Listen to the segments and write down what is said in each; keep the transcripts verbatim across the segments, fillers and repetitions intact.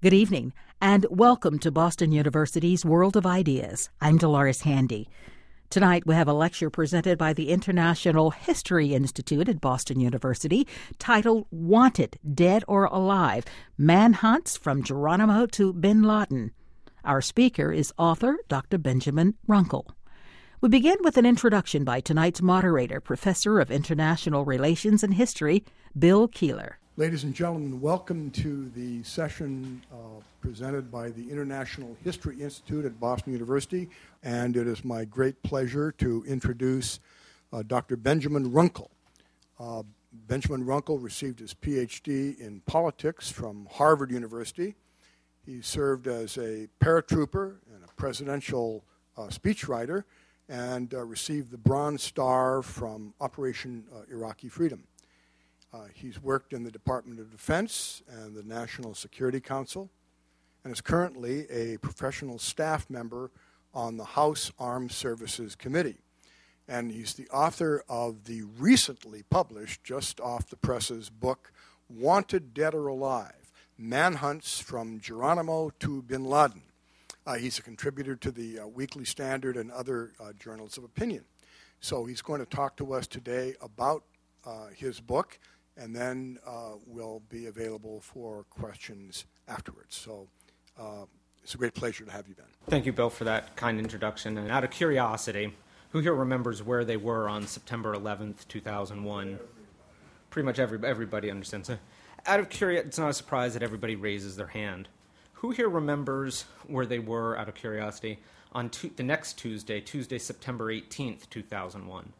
Good evening, and welcome to Boston University's World of Ideas. I'm Dolores Handy. Tonight we have a lecture presented by the International History Institute at Boston University titled Wanted, Dead or Alive, Manhunts from Geronimo to Bin Laden. Our speaker is author Doctor Benjamin Runkle. We begin with an introduction by tonight's moderator, Professor of International Relations and History, Bill Keeler. Ladies and gentlemen, welcome to the session uh, presented by the International History Institute at Boston University, and it is my great pleasure to introduce uh, Doctor Benjamin Runkle. Uh, Benjamin Runkle received his P H D in politics from Harvard University. He served as a paratrooper and a presidential uh, speechwriter, and uh, received the Bronze Star from Operation uh, Iraqi Freedom. Uh, he's worked in the Department of Defense and the National Security Council, and is currently a professional staff member on the House Armed Services Committee. And he's the author of the recently published, just off the presses, book, Wanted, Dead or Alive, Manhunts from Geronimo to Bin Laden. Uh, he's a contributor to the uh, Weekly Standard and other uh, journals of opinion. So he's going to talk to us today about uh, his book, and then uh, we'll be available for questions afterwards. So uh, it's a great pleasure to have you, Ben. Thank you, Bill, for that kind introduction. And out of curiosity, who here remembers where they were on September eleventh, two thousand one? Pretty much every, everybody understands. Out of curiosity, it's not a surprise that everybody raises their hand. Who here remembers where they were, out of curiosity, on tu- the next Tuesday, Tuesday, September eighteenth, two thousand one?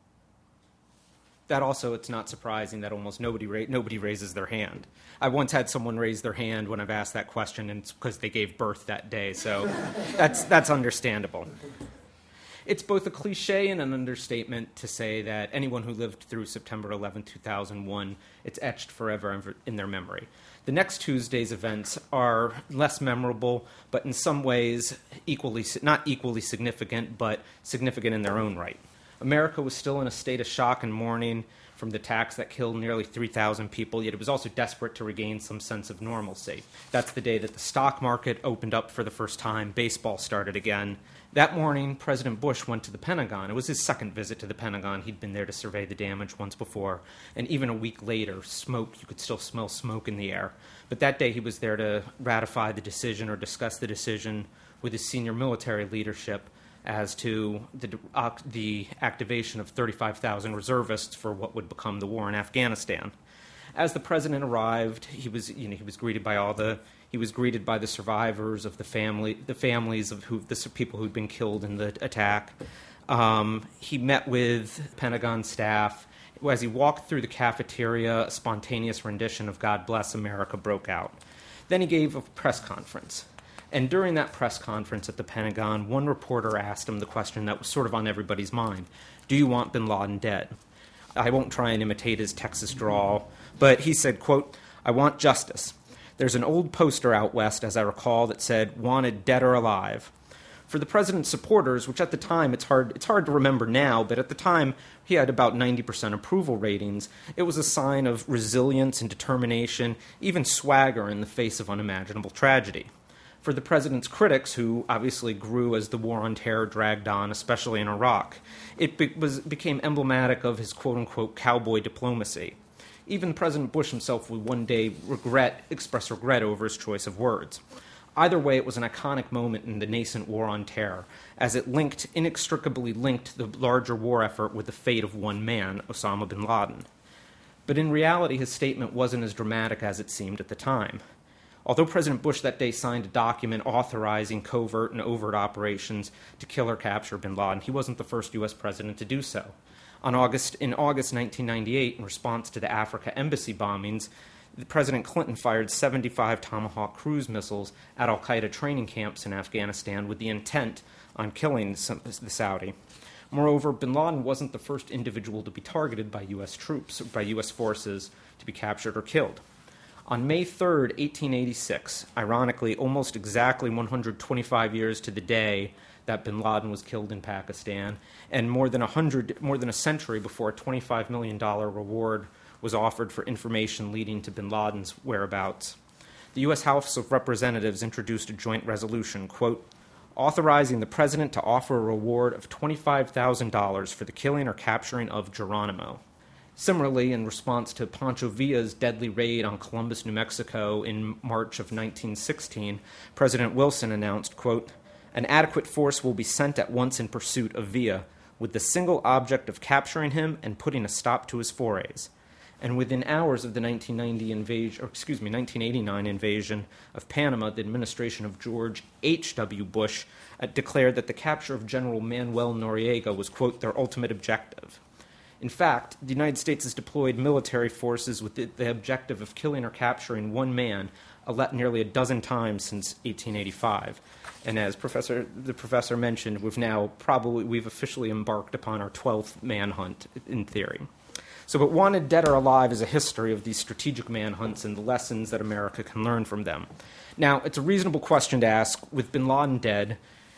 That also, it's not surprising that almost nobody ra- nobody raises their hand. I once had someone raise their hand when I've asked that question, and it's because they gave birth that day, so that's that's understandable. It's both a cliche and an understatement to say that anyone who lived through September eleventh, two thousand one, it's etched forever in their memory. The next Tuesday's events are less memorable, but in some ways equally not equally significant, but significant in their own right. America was still in a state of shock and mourning from the attacks that killed nearly three thousand people, yet it was also desperate to regain some sense of normalcy. That's the day that the stock market opened up for the first time, baseball started again. That morning, President Bush went to the Pentagon. It was his second visit to the Pentagon. He'd been there to survey the damage once before. And even a week later, smoke, you could still smell smoke in the air. But that day he was there to ratify the decision or discuss the decision with his senior military leadership as to the, uh, the activation of thirty-five thousand reservists for what would become the war in Afghanistan. As the president arrived, he was, you know, he was greeted by all the he was greeted by the survivors of the family, the families of who the people who'd been killed in the attack. Um, he met with Pentagon staff. As he walked through the cafeteria, a spontaneous rendition of "God Bless America" broke out. Then he gave a press conference. And during that press conference at the Pentagon, one reporter asked him the question that was sort of on everybody's mind. Do you want bin Laden dead? I won't try and imitate his Texas drawl, but he said, quote, I want justice. There's an old poster out west, as I recall, that said, wanted dead or alive. For the president's supporters, which at the time, it's hard, it's hard to remember now, but at the time, he had about ninety percent approval ratings. It was a sign of resilience and determination, even swagger in the face of unimaginable tragedy. For the president's critics, who obviously grew as the war on terror dragged on, especially in Iraq, it be- was, became emblematic of his quote-unquote cowboy diplomacy. Even President Bush himself would one day regret, express regret over his choice of words. Either way, it was an iconic moment in the nascent war on terror, as it linked, inextricably linked the larger war effort with the fate of one man, Osama bin Laden. But in reality, his statement wasn't as dramatic as it seemed at the time. Although President Bush that day signed a document authorizing covert and overt operations to kill or capture bin Laden, he wasn't the first U S president to do so. On August, in August nineteen ninety-eight, in response to the Africa embassy bombings, President Clinton fired seventy-five Tomahawk cruise missiles at al-Qaeda training camps in Afghanistan with the intent on killing the Saudi. Moreover, bin Laden wasn't the first individual to be targeted by U S troops, by U S forces, to be captured or killed. On May third, eighteen eighty-six, ironically almost exactly one hundred twenty-five years to the day that bin Laden was killed in Pakistan, and more than a hundred, more than a century before a twenty-five million dollars reward was offered for information leading to bin Laden's whereabouts. the U S House of Representatives introduced a joint resolution, quote, authorizing the president to offer a reward of twenty-five thousand dollars for the killing or capturing of Geronimo. Similarly, in response to Pancho Villa's deadly raid on Columbus, New Mexico in March of nineteen sixteen, President Wilson announced, quote, an adequate force will be sent at once in pursuit of Villa, with the single object of capturing him and putting a stop to his forays. And within hours of the nineteen ninety invasion, or excuse me, nineteen eighty-nine invasion of Panama, the administration of George H W. Bush uh, declared that the capture of General Manuel Noriega was, quote, their ultimate objective. In fact, the United States has deployed military forces with the, the objective of killing or capturing one man a nearly a dozen times since eighteen eighty-five. And as Professor, the professor mentioned, we've now probably, we've officially embarked upon our twelfth manhunt in theory. So, but Wanted Dead or Alive is a history of these strategic manhunts and the lessons that America can learn from them. Now, it's a reasonable question to ask, with bin Laden dead,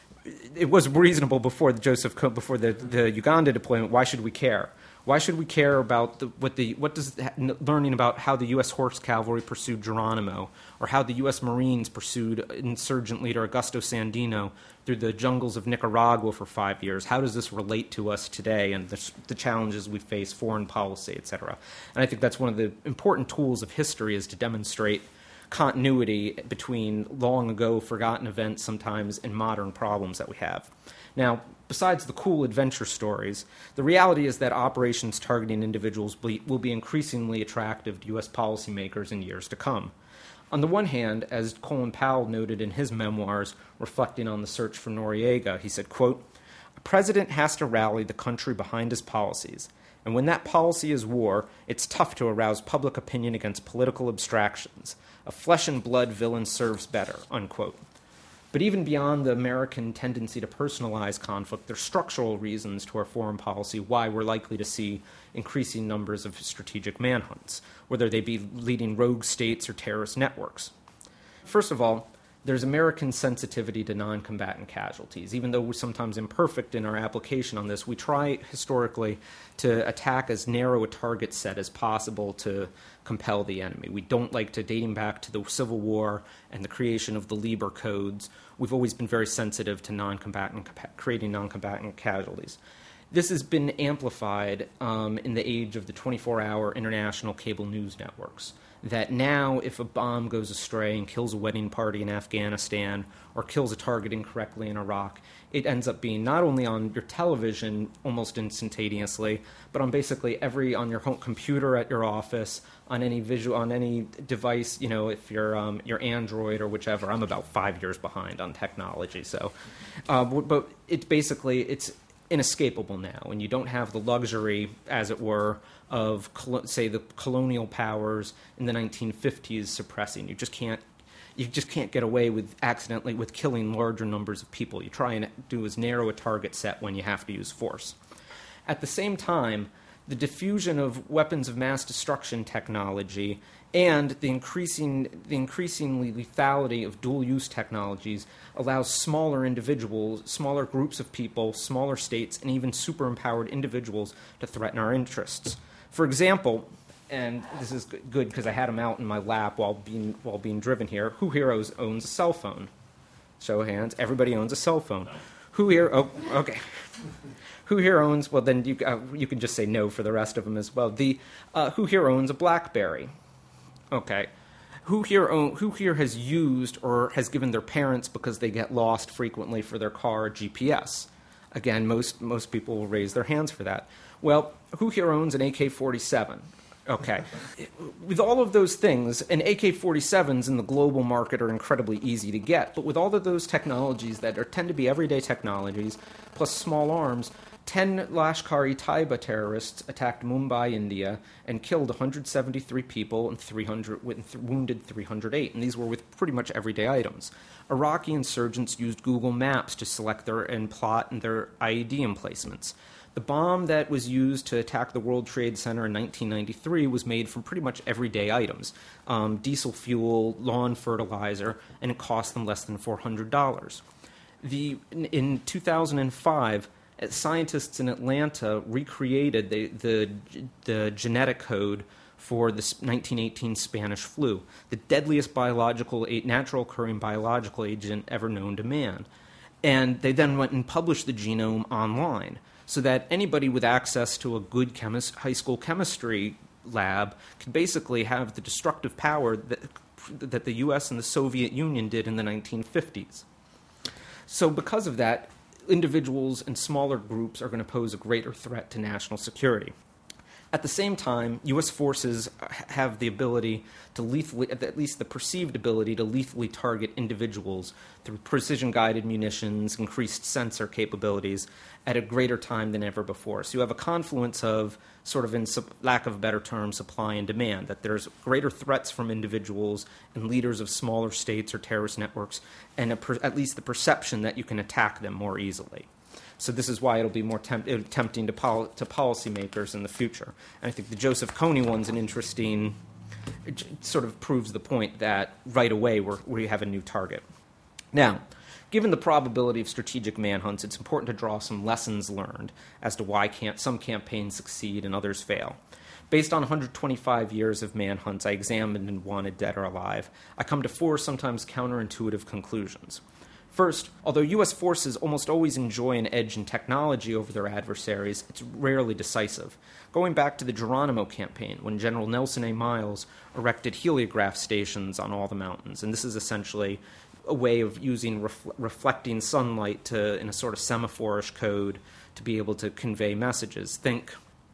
it was reasonable before the Joseph, before the, the Uganda deployment, why should we care? Why should we care about the, what the what does learning about how the U S Horse Cavalry pursued Geronimo, or how the U S Marines pursued insurgent leader Augusto Sandino through the jungles of Nicaragua for five years? How does this relate to us today and the, the challenges we face, foreign policy, et cetera? And I think that's one of the important tools of history, is to demonstrate continuity between long ago forgotten events sometimes and modern problems that we have. Now, besides the cool adventure stories, the reality is that operations targeting individuals will be increasingly attractive to U S policymakers in years to come. On the one hand, as Colin Powell noted in his memoirs reflecting on the search for Noriega, he said, quote, a president has to rally the country behind his policies, and when that policy is war, it's tough to arouse public opinion against political abstractions. A flesh-and-blood villain serves better, unquote. But even beyond the American tendency to personalize conflict, there are structural reasons to our foreign policy why we're likely to see increasing numbers of strategic manhunts, whether they be leading rogue states or terrorist networks. First of all, there's American sensitivity to non-combatant casualties. Even though we're sometimes imperfect in our application on this, we try historically to attack as narrow a target set as possible to compel the enemy. We don't like to, dating back to the Civil War and the creation of the Lieber Codes, we've always been very sensitive to non-combatant, creating non-combatant casualties. This has been amplified um, in the age of the twenty-four hour international cable news networks, that now if a bomb goes astray and kills a wedding party in Afghanistan or kills a target incorrectly in Iraq, it ends up being not only on your television almost instantaneously, but on basically every, on your home computer at your office, on any visual, on any device, you know, if you're um, your Android or whichever. I'm about five years behind on technology, so, uh, but it's basically, it's inescapable now, and you don't have the luxury, as it were, of, say, the colonial powers in the nineteen fifties suppressing. You just can't, you just can't get away with accidentally with killing larger numbers of people. You try and do as narrow a target set when you have to use force. At the same time, the diffusion of weapons of mass destruction technology and the increasing, the increasingly lethality of dual-use technologies allows smaller individuals, smaller groups of people, smaller states, and even super-empowered individuals to threaten our interests. For example, and this is good because I had them out in my lap while being, while being driven here, Who Heroes owns a cell phone? Show of hands. Everybody owns a cell phone. Who here? Oh, okay. Who here owns? Well, then you uh, you can just say no for the rest of them as well. The uh, who here owns a BlackBerry? Okay. Who here own, Who here has used or has given their parents, because they get lost frequently, for their car G P S? Again, most most people will raise their hands for that. Well, who here owns an A K forty-seven? Okay. With all of those things, and A K forty-sevens in the global market are incredibly easy to get, but with all of those technologies that are, tend to be everyday technologies, plus small arms, ten Lashkar-e-Taiba terrorists attacked Mumbai, India, and killed one hundred seventy-three people and three hundred, wounded three hundred eight, and these were with pretty much everyday items. Iraqi insurgents used Google Maps to select their and plot and their I E D emplacements. The bomb that was used to attack the World Trade Center in nineteen ninety-three was made from pretty much everyday items, um, diesel fuel, lawn fertilizer, and it cost them less than four hundred dollars. The, in two thousand five, scientists in Atlanta recreated the, the, the genetic code for the nineteen eighteen Spanish flu, the deadliest biological, natural occurring biological agent ever known to man. And they then went and published the genome online so that anybody with access to a good chemist, high school chemistry lab could basically have the destructive power that, that the U S and the Soviet Union did in the nineteen fifties. So because of that, individuals and smaller groups are going to pose a greater threat to national security. At the same time, U S forces have the ability to lethally, at least the perceived ability to lethally target individuals through precision-guided munitions, increased sensor capabilities at a greater time than ever before. So you have a confluence of, sort of in lack of a better term, supply and demand, that there's greater threats from individuals and leaders of smaller states or terrorist networks, and a per, at least the perception that you can attack them more easily. So this is why it'll be more temp- tempting to, pol- to policymakers in the future. And I think the Joseph Kony one's an interesting, it sort of proves the point that right away we're, we have a new target. Now, given the probability of strategic manhunts, it's important to draw some lessons learned as to why can't some campaigns succeed and others fail. Based on one hundred twenty-five years of manhunts I examined and wanted dead or alive, I come to four sometimes counterintuitive conclusions. First, although U S forces almost always enjoy an edge in technology over their adversaries, it's rarely decisive. Going back to the Geronimo campaign, when General Nelson A. Miles erected heliograph stations on all the mountains, and this is essentially a way of using ref- reflecting sunlight to, in a sort of semaphore-ish code to be able to convey messages. Think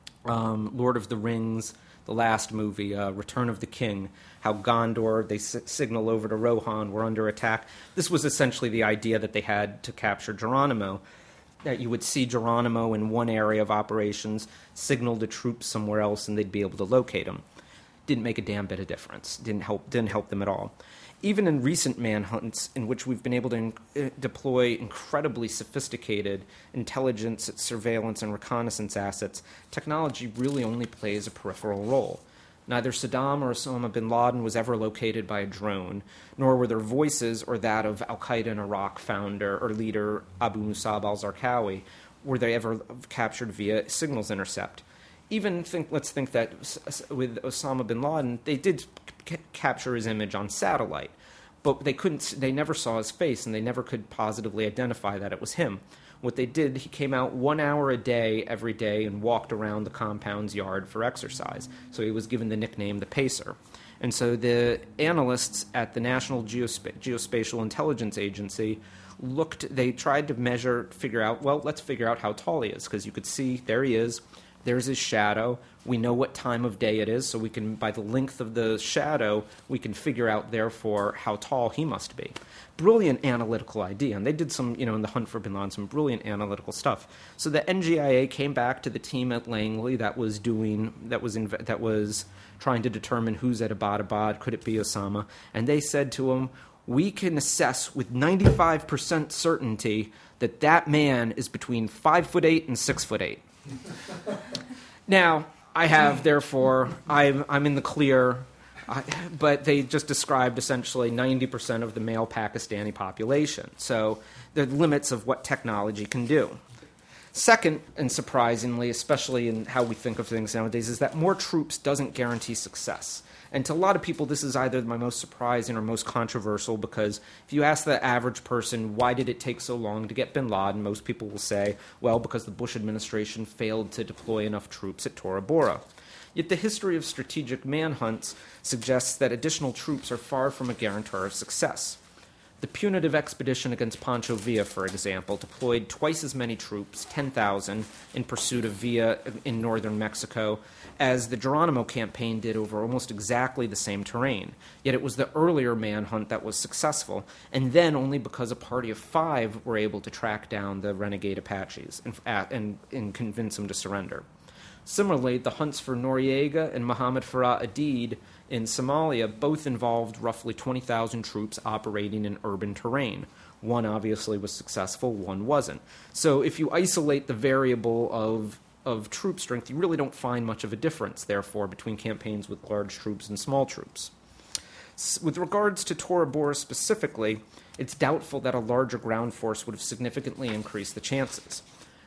um, Lord of the Rings, the last movie, uh, Return of the King, how Gondor, they s- signal over to Rohan, we're under attack. This was essentially the idea that they had to capture Geronimo, that you would see Geronimo in one area of operations, signal to troops somewhere else, and they'd be able to locate him. Didn't make a damn bit of difference. Didn't help, didn't help them at all. Even in recent manhunts, in which we've been able to in- uh, deploy incredibly sophisticated intelligence, surveillance, and reconnaissance assets, technology really only plays a peripheral role. Neither Saddam or Osama bin Laden was ever located by a drone, nor were their voices or that of al-Qaeda in Iraq founder or leader Abu Musab al-Zarqawi were they ever captured via signals intercept. Even think, let's think that with Osama bin Laden, they did c- capture his image on satellite, but they couldn't. They never saw his face, and they never could positively identify that it was him. What they did, he came out one hour a day every day and walked around the compound's yard for exercise. So he was given the nickname the Pacer. And so the analysts at the National Geospa- Geospatial Intelligence Agency looked. They tried to measure, figure out. Well, let's figure out how tall he is, because you could see there he is. There's his shadow. We know what time of day it is, so we can, by the length of the shadow, we can figure out, therefore, how tall he must be. Brilliant analytical idea, and they did some, you know, in the hunt for bin Laden, some brilliant analytical stuff. So the N G I A came back to the team at Langley that was doing, that was inv- that was trying to determine who's at Abbottabad, could it be Osama, and they said to him, we can assess with ninety-five percent certainty that that man is between five foot eight and six foot eight. Now, I have, therefore, I'm, I'm in the clear, I, but they just described essentially ninety percent of the male Pakistani population. So the limits of what technology can do. Second, and surprisingly, especially in how we think of things nowadays, is that more troops doesn't guarantee success. And to a lot of people, this is either my most surprising or most controversial, because if you ask the average person, why did it take so long to get bin Laden, most people will say, well, because the Bush administration failed to deploy enough troops at Tora Bora. Yet the history of strategic manhunts suggests that additional troops are far from a guarantor of success. The punitive expedition against Pancho Villa, for example, deployed twice as many troops, ten thousand, in pursuit of Villa in northern Mexico, as the Geronimo campaign did over almost exactly the same terrain. Yet it was the earlier manhunt that was successful, and then only because a party of five were able to track down the renegade Apaches and, and, and convince them to surrender. Similarly, the hunts for Noriega and Mohammed Farah Aidid in Somalia both involved roughly twenty thousand troops operating in urban terrain. One obviously was successful, one wasn't. So if you isolate the variable of, of troop strength, you really don't find much of a difference, therefore, between campaigns with large troops and small troops. S- with regards to Tora Bora specifically, it's doubtful that a larger ground force would have significantly increased the chances.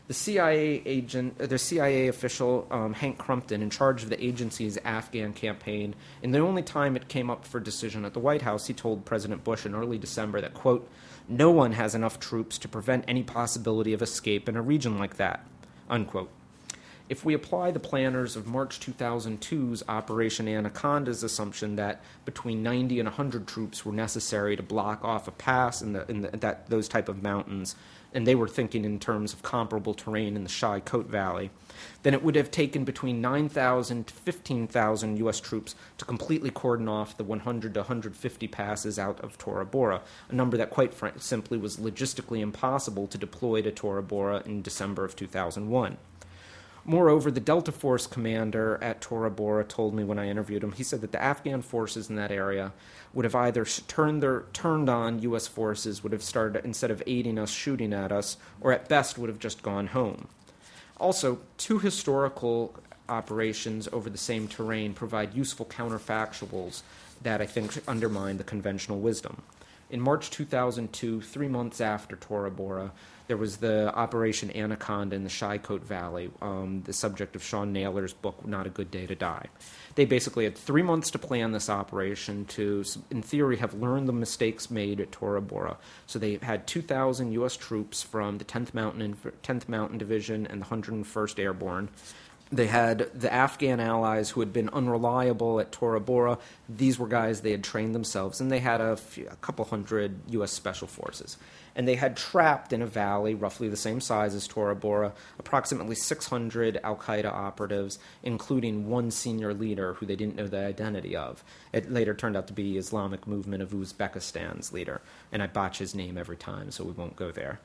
The C I A agent, the C I A official, um, Hank Crumpton, in charge of the agency's Afghan campaign, in the only time it came up for decision at the White House, he told President Bush in early December that, quote, "No one has enough troops to prevent any possibility of escape in a region like that," unquote. If we apply the planners of March two thousand two's Operation Anaconda's assumption that between ninety and one hundred troops were necessary to block off a pass in, the, in the, that, those type of mountains, and they were thinking in terms of comparable terrain in the Shai-Kot Valley, then it would have taken between nine thousand to fifteen thousand U S troops to completely cordon off the one hundred to one hundred fifty passes out of Tora Bora, a number that quite fr- simply was logistically impossible to deploy to Tora Bora in December of two thousand one. Moreover, the Delta Force commander at Tora Bora told me when I interviewed him, he said that the Afghan forces in that area would have either turned their turned on U S forces, would have started, instead of aiding us, shooting at us, or at best would have just gone home. Also, two historical operations over the same terrain provide useful counterfactuals that I think undermine the conventional wisdom. In March two thousand two, three months after Tora Bora, there was the Operation Anaconda in the Shai-Kot Valley, um, the subject of Sean Naylor's book, Not a Good Day to Die. They basically had three months to plan this operation to, in theory, have learned the mistakes made at Tora Bora. So they had two thousand U S troops from the tenth Mountain, tenth Mountain Division and the one hundred first Airborne. They had the Afghan allies who had been unreliable at Tora Bora. These were guys they had trained themselves, and they had a, few, a couple hundred U S Special Forces. And they had trapped in a valley roughly the same size as Tora Bora approximately six hundred al-Qaeda operatives, including one senior leader who they didn't know the identity of. It later turned out to be Islamic Movement of Uzbekistan's leader, and I botch his name every time, so we won't go there.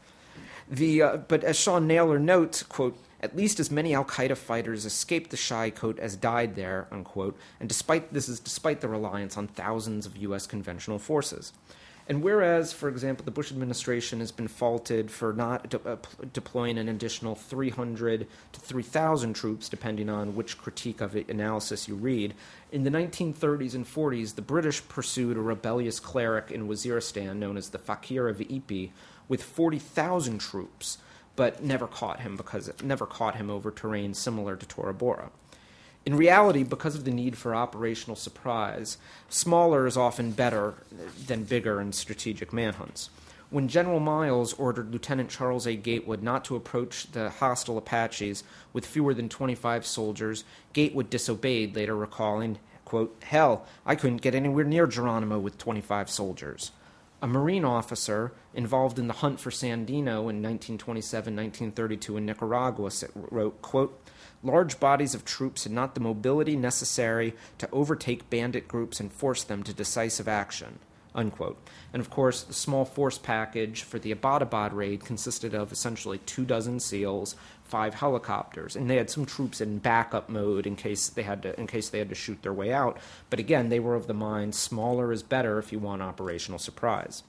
The uh, but as Sean Naylor notes, quote, "At least as many al-Qaeda fighters escaped the Shai-Kot as died there," unquote, and despite this is despite the reliance on thousands of U S conventional forces. And whereas, for example, the Bush administration has been faulted for not de- uh, p- deploying an additional three hundred to three thousand troops, depending on which critique of it analysis you read, in the nineteen thirties and forties, the British pursued a rebellious cleric in Waziristan known as the Fakir of Ipi with forty thousand troops, but never caught him because it never caught him over terrain similar to Tora Bora. In reality, because of the need for operational surprise, smaller is often better than bigger in strategic manhunts. When General Miles ordered Lieutenant Charles A. Gatewood not to approach the hostile Apaches with fewer than twenty-five soldiers, Gatewood disobeyed, later recalling, quote, "Hell, I couldn't get anywhere near Geronimo with twenty-five soldiers." A Marine officer involved in the hunt for Sandino in nineteen twenty-seven nineteen thirty-two in Nicaragua wrote, quote, "Large bodies of troops had not the mobility necessary to overtake bandit groups and force them to decisive action," unquote. And of course, the small force package for the Abbottabad raid consisted of essentially two dozen SEALs, five helicopters, and they had some troops in backup mode in case they had to in case they had to shoot their way out. But again, they were of the mind smaller is better if you want operational surprise.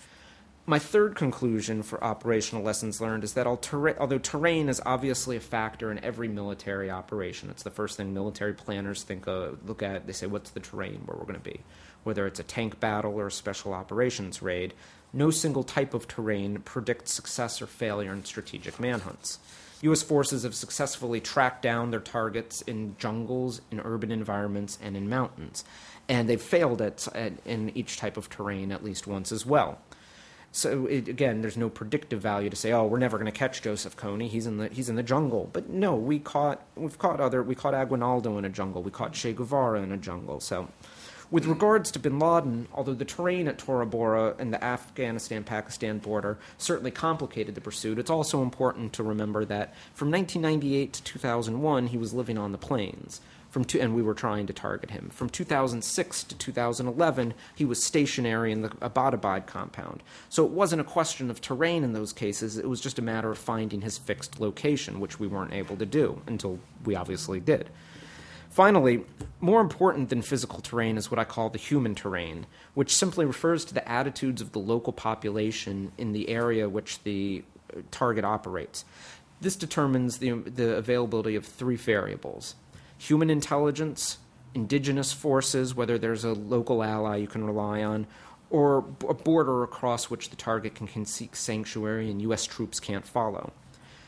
My third conclusion for operational lessons learned is that although terrain is obviously a factor in every military operation, it's the first thing military planners think of, look at. They say, what's the terrain where we're going to be? Whether it's a tank battle or a special operations raid, no single type of terrain predicts success or failure in strategic manhunts. U S forces have successfully tracked down their targets in jungles, in urban environments, and in mountains, and they've failed at, at in each type of terrain at least once as well. So it, again, there's no predictive value to say, oh, we're never going to catch Joseph Kony. He's in the he's in the jungle. But no, we caught we've caught other we caught Aguinaldo in a jungle. We caught Che Guevara in a jungle. So, with regards to Bin Laden, although the terrain at Tora Bora and the Afghanistan-Pakistan border certainly complicated the pursuit, it's also important to remember that from nineteen ninety-eight to two thousand one, he was living on the plains. From two, and we were trying to target him. From two thousand six to two thousand eleven, he was stationary in the Abbottabad compound. So it wasn't a question of terrain in those cases. It was just a matter of finding his fixed location, which we weren't able to do until we obviously did. Finally, more important than physical terrain is what I call the human terrain, which simply refers to the attitudes of the local population in the area which the target operates. This determines the, the availability of three variables: human intelligence, indigenous forces, whether there's a local ally you can rely on, or a border across which the target can, can seek sanctuary and U S troops can't follow.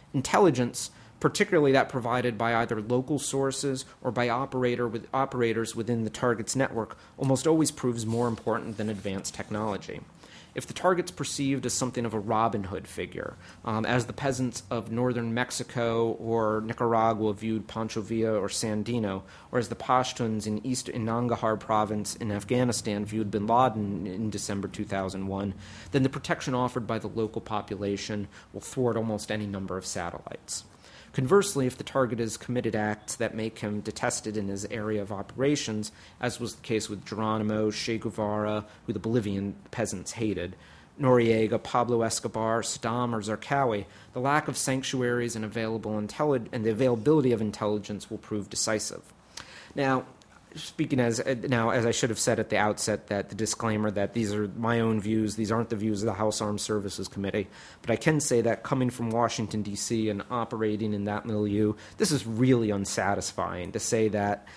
Intelligence, particularly that provided by either local sources or by operator with operators within the target's network, almost always proves more important than advanced technology. If the target's perceived as something of a Robin Hood figure, um, as the peasants of northern Mexico or Nicaragua viewed Pancho Villa or Sandino, or as the Pashtuns in East in Nangarhar province in Afghanistan viewed bin Laden in December two thousand one, then the protection offered by the local population will thwart almost any number of satellites. Conversely, if the target has committed acts that make him detested in his area of operations, as was the case with Geronimo, Che Guevara, who the Bolivian peasants hated, Noriega, Pablo Escobar, Saddam, or Zarqawi, the lack of sanctuaries and, available intelli- and the availability of intelligence will prove decisive. Now, speaking as now, as I should have said at the outset, that the disclaimer that these are my own views, these aren't the views of the House Armed Services Committee, but I can say that coming from Washington, D C and operating in that milieu, this is really unsatisfying to say that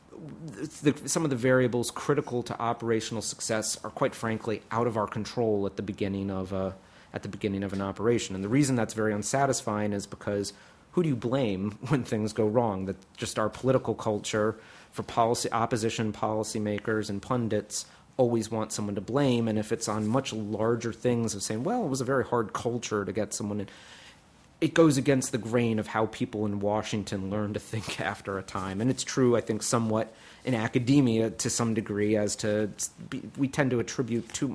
the, some of the variables critical to operational success are, quite frankly, out of our control at the beginning of a, at the beginning of an operation. And the reason that's very unsatisfying is because who do you blame when things go wrong? That just our political culture for policy opposition policymakers and pundits always want someone to blame, and if it's on much larger things of saying, well, it was a very hard culture to get someone in, it goes against the grain of how people in Washington learn to think after a time. And it's true, I think, somewhat in academia to some degree, as to be, we tend to attribute too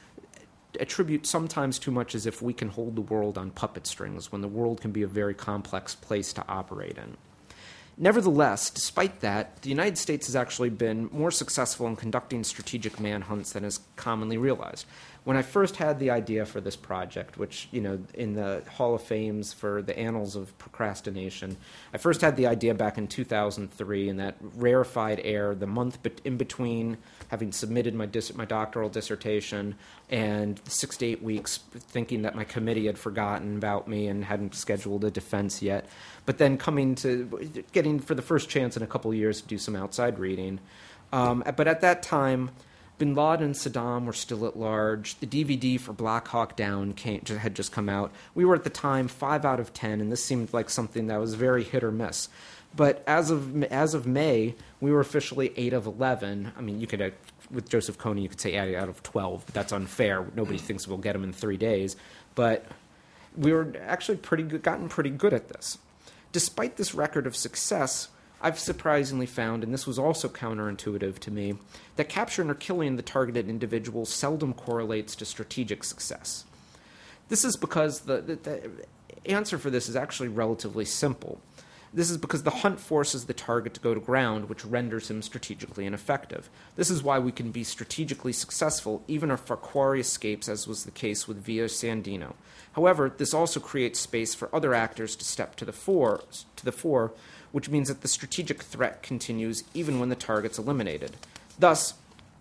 attribute sometimes too much as if we can hold the world on puppet strings when the world can be a very complex place to operate in. Nevertheless, despite that, the United States has actually been more successful in conducting strategic manhunts than is commonly realized. When I first had the idea for this project, which, you know, in the Hall of Fames for the annals of procrastination, I first had the idea back in two thousand three in that rarefied air, the month in between having submitted my dis- my doctoral dissertation and six to eight weeks thinking that my committee had forgotten about me and hadn't scheduled a defense yet, but then coming to getting for the first chance in a couple of years to do some outside reading. Um, but at that time, bin Laden and Saddam were still at large. The D V D for Black Hawk Down came, had just come out. We were at the time five out of ten, and this seemed like something that was very hit or miss. But as of as of May, we were officially eight of eleven. I mean, you could, uh, with Joseph Kony, you could say eight out of twelve, but that's unfair. Nobody thinks we'll get him in three days. But we were actually pretty good, gotten pretty good at this. Despite this record of success, I've surprisingly found, and this was also counterintuitive to me, that capturing or killing the targeted individual seldom correlates to strategic success. This is because the, the, the answer for this is actually relatively simple. This is because the hunt forces the target to go to ground, which renders him strategically ineffective. This is why we can be strategically successful even if our quarry escapes, as was the case with Villa Sandino. However, this also creates space for other actors to step to the fore, to the fore, which means that the strategic threat continues even when the target's eliminated. Thus,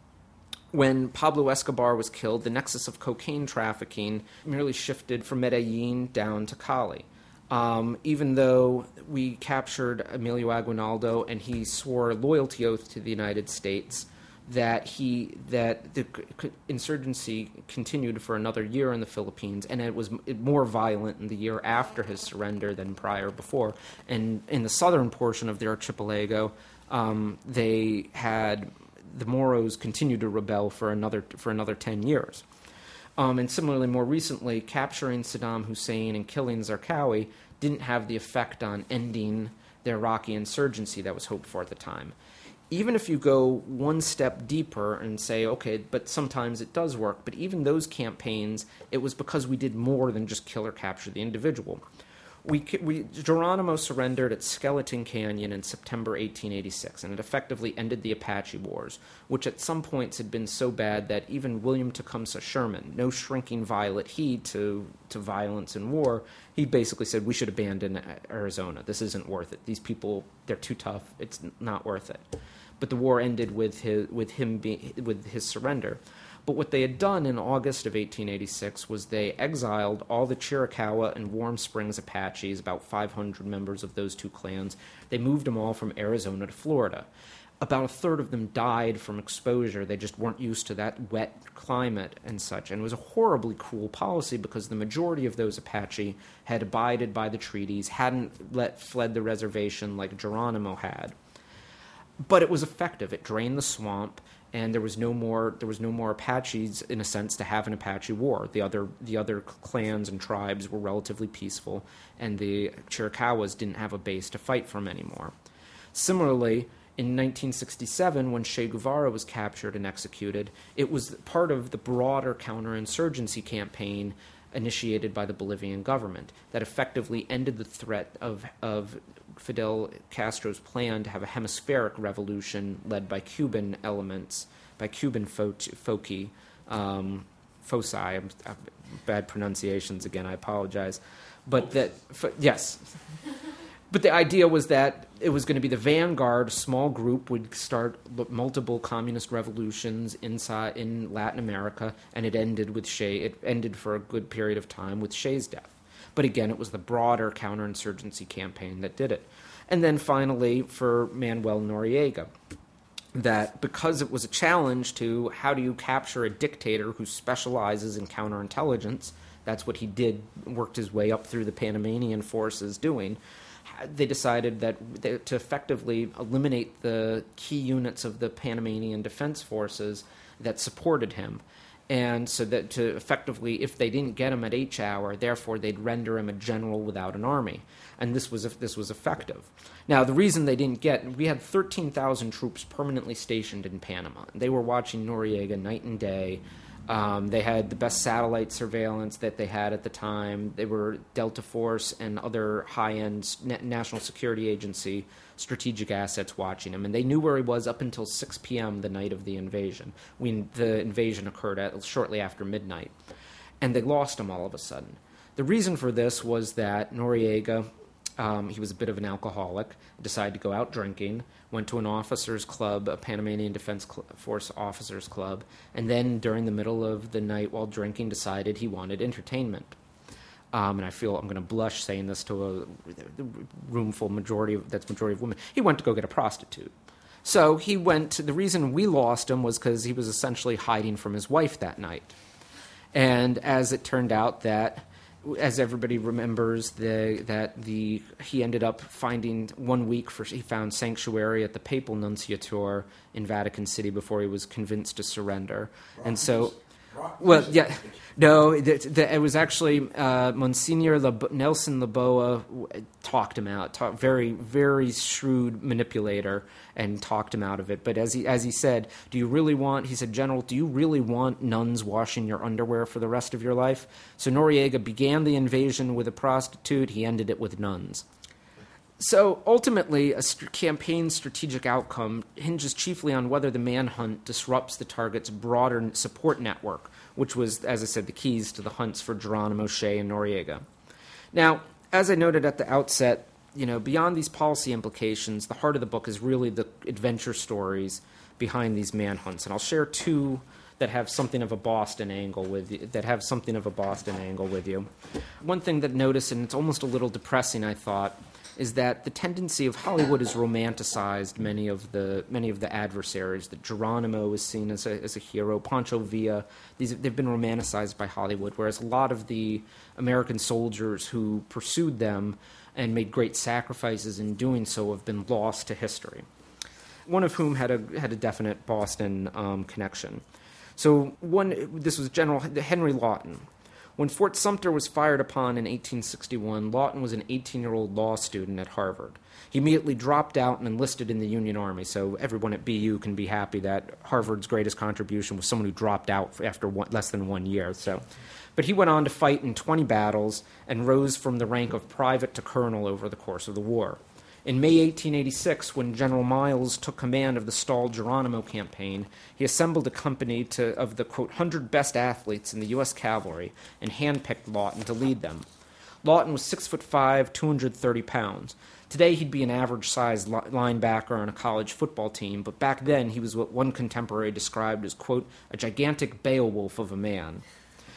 when Pablo Escobar was killed, the nexus of cocaine trafficking merely shifted from Medellin down to Cali. Um, even though we captured Emilio Aguinaldo and he swore a loyalty oath to the United States, that he that the insurgency continued for another year in the Philippines, and it was more violent in the year after his surrender than prior before. And in the southern portion of the archipelago, um, they had the Moros continued to rebel for another for another ten years. Um, and similarly, more recently, capturing Saddam Hussein and killing Zarqawi didn't have the effect on ending the Iraqi insurgency that was hoped for at the time. Even if you go one step deeper and say, okay, but sometimes it does work, but even those campaigns, it was because we did more than just kill or capture the individual. We, we, Geronimo surrendered at Skeleton Canyon in September eighteen eighty-six, and it effectively ended the Apache Wars, which at some points had been so bad that even William Tecumseh Sherman, no shrinking violet he to, to violence and war, he basically said, we should abandon Arizona. This isn't worth it. These people, they're too tough. It's not worth it. But the war ended with his, with him being, with his surrender. But what they had done in August of eighteen eighty-six was they exiled all the Chiricahua and Warm Springs Apaches, about five hundred members of those two clans. They moved them all from Arizona to Florida. about a third of them died from exposure. They just weren't used to that wet climate and such. And it was a horribly cruel policy because the majority of those Apache had abided by the treaties, hadn't let fled the reservation like Geronimo had. But it was effective. It drained the swamp, and there was no more there was no more Apaches, in a sense, to have an Apache war. The other the other clans and tribes were relatively peaceful, and the Chiricahuas didn't have a base to fight from anymore. Similarly, in nineteen sixty-seven, when Che Guevara was captured and executed, it was part of the broader counterinsurgency campaign initiated by the Bolivian government that effectively ended the threat of, of Fidel Castro's plan to have a hemispheric revolution led by Cuban elements, by Cuban fo- foci, um, foci, I'm, I'm, bad pronunciations again, I apologize. But that, fo- yes. But the idea was that it was going to be the vanguard. A small group would start multiple communist revolutions inside in Latin America, and it ended with Che. It ended for a good period of time with Che's death. But again, it was the broader counterinsurgency campaign that did it. And then finally, for Manuel Noriega, that because it was a challenge to how do you capture a dictator who specializes in counterintelligence, that's what he did, worked his way up through the Panamanian forces doing, they decided that they, to effectively eliminate the key units of the Panamanian defense forces that supported him. And so that to effectively, if they didn't get him at H hour, therefore they'd render him a general without an army. And this was this was effective. Now, the reason they didn't get, we had thirteen thousand troops permanently stationed in Panama. They were watching Noriega night and day. Um, they had the best satellite surveillance that they had at the time. They were Delta Force and other high-end national security agency strategic assets watching him. And they knew where he was up until six p.m. the night of the invasion, when the invasion occurred at, shortly after midnight. And they lost him all of a sudden. The reason for this was that Noriega, um, he was a bit of an alcoholic, decided to go out drinking, went to an officers' club, a Panamanian Defense Force officers' club, and then during the middle of the night while drinking decided he wanted entertainment. Um, and I feel I'm going to blush saying this to a room full majority of, that's majority of women. He went to go get a prostitute. So he went to, the reason we lost him was because he was essentially hiding from his wife that night. And as it turned out that, as everybody remembers, the, that the he ended up finding one week for he found sanctuary at the Papal Nunciature in Vatican City before he was convinced to surrender. Rock and so, rock well, yeah, no, the, the, it was actually uh, Monsignor Lebo- Nelson Laboa talked him out. Talk, very, very shrewd manipulator, and talked him out of it. But as he as he said, do you really want? He said, General, do you really want nuns washing your underwear for the rest of your life? So Noriega began the invasion with a prostitute. He ended it with nuns. So ultimately, a st- campaign's strategic outcome hinges chiefly on whether the manhunt disrupts the target's broader support network, which was, as I said, the keys to the hunts for Geronimo, Che, and Noriega. Now, as I noted at the outset, you know, beyond these policy implications, the heart of the book is really the adventure stories behind these manhunts, and I'll share two that have something of a Boston angle with you, that have something of a Boston angle with you. One thing that noticed, and it's almost a little depressing, I thought, is that the tendency of Hollywood has romanticized many of the many of the adversaries. That Geronimo is seen as a as a hero, Pancho Villa. These they've been romanticized by Hollywood, whereas a lot of the American soldiers who pursued them and made great sacrifices in doing so have been lost to history. One of whom had a had a definite Boston um, connection. So one this was General Henry Lawton. When Fort Sumter was fired upon in eighteen sixty-one, Lawton was an eighteen-year-old law student at Harvard. He immediately dropped out and enlisted in the Union Army, so everyone at B U can be happy that Harvard's greatest contribution was someone who dropped out after one, less than one year. So, but he went on to fight in twenty battles and rose from the rank of private to colonel over the course of the war. In May eighteen eighty-six, when General Miles took command of the stalled Geronimo campaign, he assembled a company to, of the, quote, one hundred best athletes in the U S cavalry and handpicked Lawton to lead them. Lawton was six foot five, two hundred thirty pounds. Today he'd be an average-sized li- linebacker on a college football team, but back then he was what one contemporary described as, quote, a gigantic Beowulf of a man.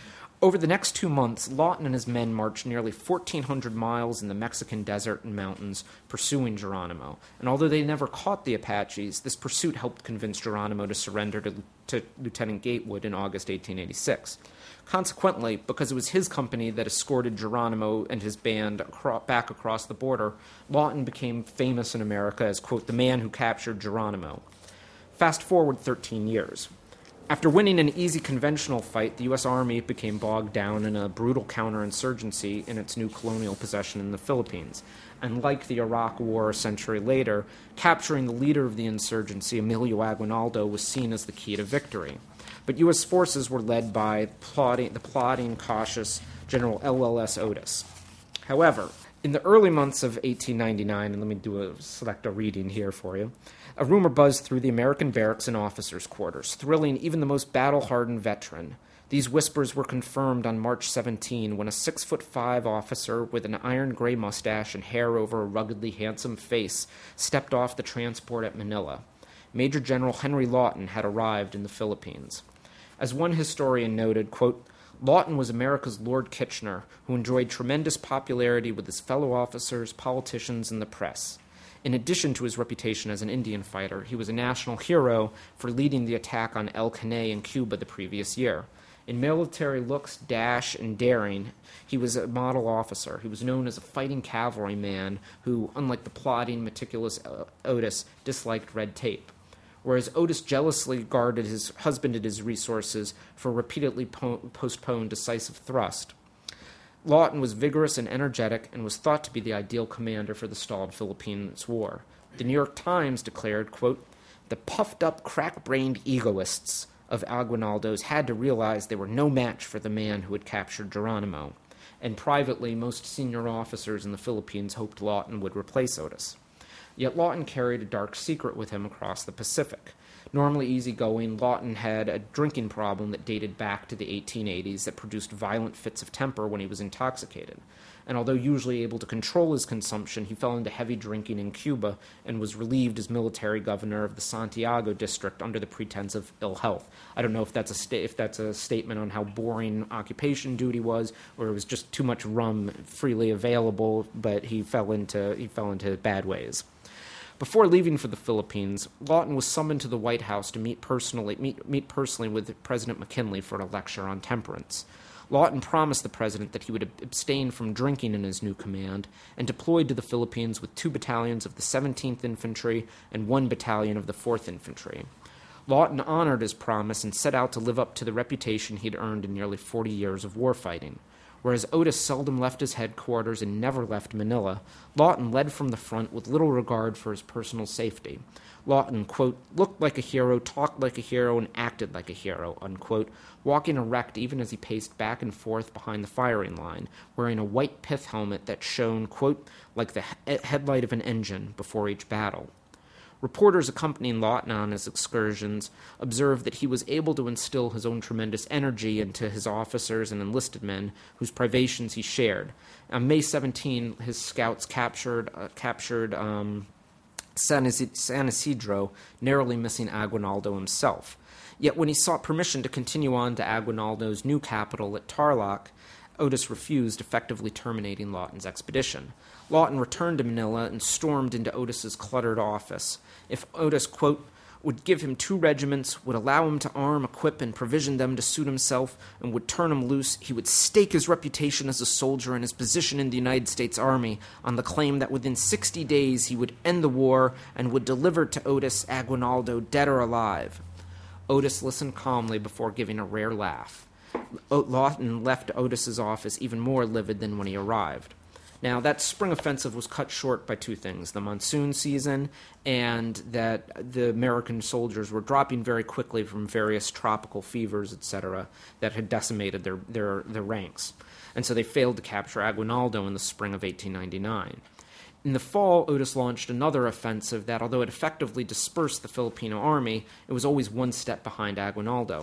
Over the next two months, Lawton and his men marched nearly fourteen hundred miles in the Mexican desert and mountains, pursuing Geronimo. And although they never caught the Apaches, this pursuit helped convince Geronimo to surrender to, to Lieutenant Gatewood in August eighteen eighty-six. Consequently, because it was his company that escorted Geronimo and his band acro- back across the border, Lawton became famous in America as, quote, the man who captured Geronimo. Fast forward thirteen years. After winning an easy conventional fight, the U S Army became bogged down in a brutal counterinsurgency in its new colonial possession in the Philippines. And like the Iraq War a century later, capturing the leader of the insurgency, Emilio Aguinaldo, was seen as the key to victory. But U S forces were led by plotting, the plotting, cautious General L L S Otis. However, in the early months of eighteen ninety-nine, and let me do a select a reading here for you, a rumor buzzed through the American barracks and officers' quarters, thrilling even the most battle-hardened veteran. These whispers were confirmed on March seventeenth when a six-foot-five officer with an iron-gray mustache and hair over a ruggedly handsome face stepped off the transport at Manila. Major General Henry Lawton had arrived in the Philippines. As one historian noted, quote, Lawton was America's Lord Kitchener, who enjoyed tremendous popularity with his fellow officers, politicians, and the press. In addition to his reputation as an Indian fighter, he was a national hero for leading the attack on El Caney in Cuba the previous year. In military looks, dash, and daring, he was a model officer. He was known as a fighting cavalryman who, unlike the plodding, meticulous Otis, disliked red tape. Whereas Otis jealously guarded his husbanded his resources for repeatedly po- postponed decisive thrust. Lawton was vigorous and energetic and was thought to be the ideal commander for the stalled Philippines War. The New York Times declared, quote, the puffed-up, crack-brained egoists of Aguinaldo's had to realize they were no match for the man who had captured Geronimo. And privately, most senior officers in the Philippines hoped Lawton would replace Otis. Yet Lawton carried a dark secret with him across the Pacific. Normally easygoing, Lawton had a drinking problem that dated back to the eighteen eighties that produced violent fits of temper when he was intoxicated. And although usually able to control his consumption, he fell into heavy drinking in Cuba and was relieved as military governor of the Santiago district under the pretense of ill health. I don't know if that's a sta- if that's a statement on how boring occupation duty was, or it was just too much rum freely available, but he fell into he fell into bad ways. Before leaving for the Philippines, Lawton was summoned to the White House to meet personally meet, meet personally with President McKinley for a lecture on temperance. Lawton promised the president that he would abstain from drinking in his new command and deployed to the Philippines with two battalions of the seventeenth Infantry and one battalion of the fourth Infantry. Lawton honored his promise and set out to live up to the reputation he'd earned in nearly forty years of warfighting. Whereas Otis seldom left his headquarters and never left Manila, Lawton led from the front with little regard for his personal safety. Lawton, quote, looked like a hero, talked like a hero, and acted like a hero, unquote, walking erect even as he paced back and forth behind the firing line, wearing a white pith helmet that shone, quote, like the he- headlight of an engine before each battle. Reporters accompanying Lawton on his excursions observed that he was able to instill his own tremendous energy into his officers and enlisted men, whose privations he shared. On May seventeenth, his scouts captured uh, captured um, San, Isid- San Isidro, narrowly missing Aguinaldo himself. Yet when he sought permission to continue on to Aguinaldo's new capital at Tarlac, Otis refused, effectively terminating Lawton's expedition. Lawton returned to Manila and stormed into Otis's cluttered office. If Otis, quote, would give him two regiments, would allow him to arm, equip, and provision them to suit himself, and would turn him loose, he would stake his reputation as a soldier and his position in the United States Army on the claim that within sixty days he would end the war and would deliver to Otis Aguinaldo dead or alive. Otis listened calmly before giving a rare laugh. Lawton left Otis's office even more livid than when he arrived. Now, that spring offensive was cut short by two things, the monsoon season and that the American soldiers were dropping very quickly from various tropical fevers, et cetera, that had decimated their, their, their ranks. And so they failed to capture Aguinaldo in the spring of eighteen ninety-nine. In the fall, Otis launched another offensive that, although it effectively dispersed the Filipino army, it was always one step behind Aguinaldo.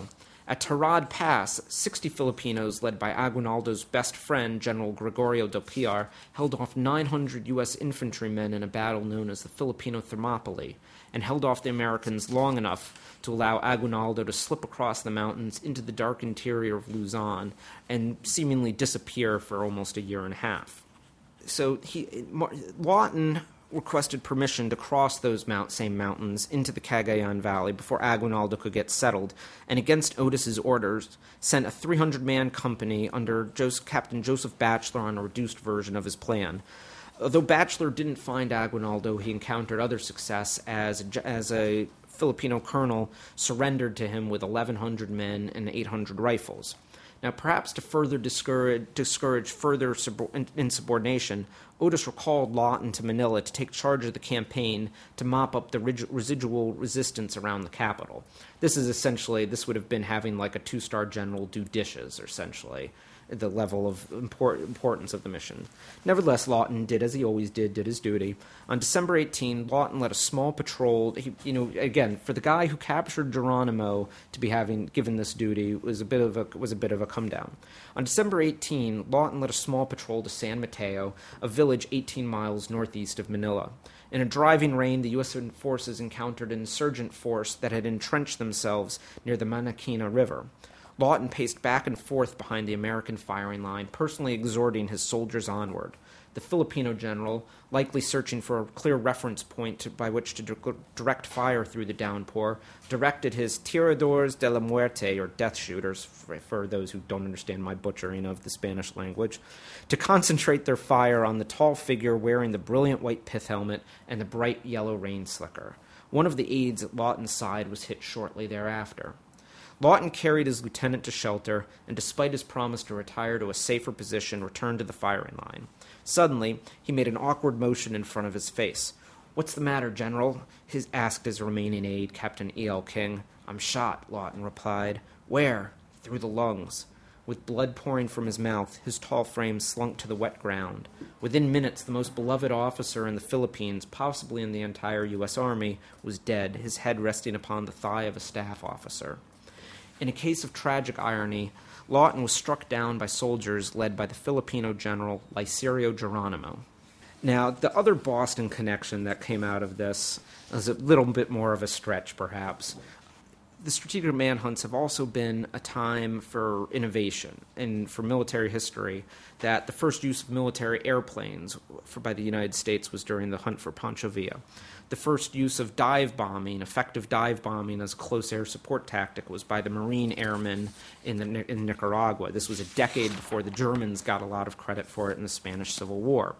At Tarad Pass, sixty Filipinos, led by Aguinaldo's best friend, General Gregorio del Pilar, held off nine hundred U S infantrymen in a battle known as the Filipino Thermopylae, and held off the Americans long enough to allow Aguinaldo to slip across the mountains into the dark interior of Luzon and seemingly disappear for almost a year and a half. So he, Lawton requested permission to cross those mount, same mountains into the Cagayan Valley before Aguinaldo could get settled, and against Otis's orders, sent a three hundred man company under Joseph, Captain Joseph Batchelor on a reduced version of his plan. Although Batchelor didn't find Aguinaldo, he encountered other success as a, as a Filipino colonel surrendered to him with eleven hundred men and eight hundred rifles. Now, perhaps to further discourage, discourage further sub- insubordination, Otis recalled Lawton to Manila to take charge of the campaign to mop up the rig- residual resistance around the capital. This is essentially, this would have been having like a two-star general do dishes, essentially, the level of import- importance of the mission. Nevertheless, Lawton did as he always did, did his duty. On December eighteenth, Lawton led a small patrol. He, you know, again, for the guy who captured Geronimo to be having given this duty was a bit of a was a bit of a come down. On December eighteenth, Lawton led a small patrol to San Mateo, a village eighteen miles northeast of Manila. In a driving rain, the U S forces encountered an insurgent force that had entrenched themselves near the Manakina River. Lawton paced back and forth behind the American firing line, personally exhorting his soldiers onward. The Filipino general, likely searching for a clear reference point to, by which to di- direct fire through the downpour, directed his tiradores de la muerte, or death shooters, for, for those who don't understand my butchering of the Spanish language, to concentrate their fire on the tall figure wearing the brilliant white pith helmet and the bright yellow rain slicker. One of the aides at Lawton's side was hit shortly thereafter. Lawton carried his lieutenant to shelter, and despite his promise to retire to a safer position, returned to the firing line. Suddenly, he made an awkward motion in front of his face. "What's the matter, General?" His asked his remaining aide, Captain E L King. "I'm shot," Lawton replied. "Where?" "Through the lungs." With blood pouring from his mouth, his tall frame slunk to the wet ground. Within minutes, the most beloved officer in the Philippines, possibly in the entire U S Army, was dead, his head resting upon the thigh of a staff officer. In a case of tragic irony, Lawton was struck down by soldiers led by the Filipino general Licerio Geronimo. Now, the other Boston connection that came out of this is a little bit more of a stretch, perhaps. The strategic manhunts have also been a time for innovation and for military history, that the first use of military airplanes for, by the United States was during the hunt for Pancho Villa. The first use of dive bombing, effective dive bombing as a close air support tactic, was by the Marine airmen in, the, in Nicaragua. This was a decade before the Germans got a lot of credit for it in the Spanish Civil War.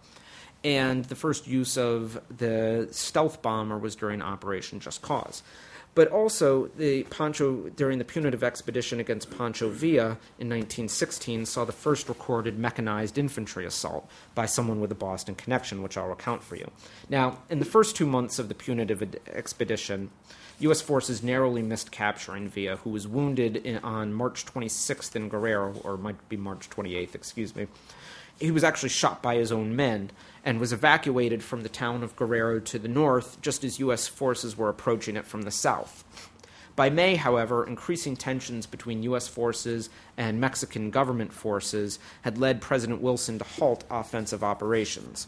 And the first use of the stealth bomber was during Operation Just Cause. But also, the Pancho, during the punitive expedition against Pancho Villa in nineteen sixteen, saw the first recorded mechanized infantry assault by someone with a Boston connection, which I'll recount for you. Now, in the first two months of the punitive ed- expedition, U S forces narrowly missed capturing Villa, who was wounded in, on March twenty-sixth in Guerrero, or it might be March twenty-eighth, excuse me. He was actually shot by his own men and was evacuated from the town of Guerrero to the north just as U S forces were approaching it from the south. By May, however, increasing tensions between U S forces and Mexican government forces had led President Wilson to halt offensive operations.